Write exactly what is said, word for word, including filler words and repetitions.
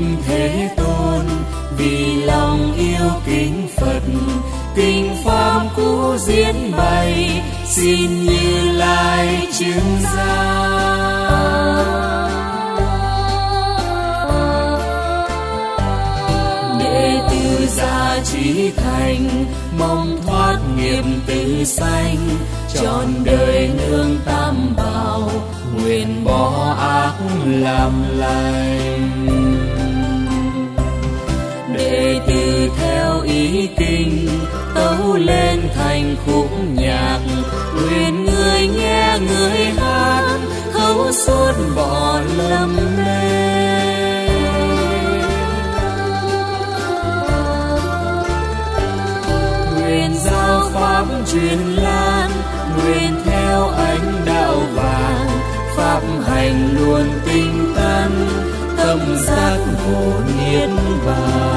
Thế Tôn, vì lòng yêu kính Phật, kinh pháp cũ diễn bày, xin Như Lai chứng giảng. Đệ tử gia trí thành, mong thoát nghiệp tử sanh, trọn đời nương tam bảo, nguyện bỏ ác làm lành. Đệ tử theo ý kinh, tấu lên thành khúc nhạc, nguyện người nghe người hát, thấu suốt bỏ lầm mê. Nguyện giao pháp truyền lan, nguyện theo ánh đạo vàng, pháp hành luôn tinh tấn, tâm giác ngộ niết bàn.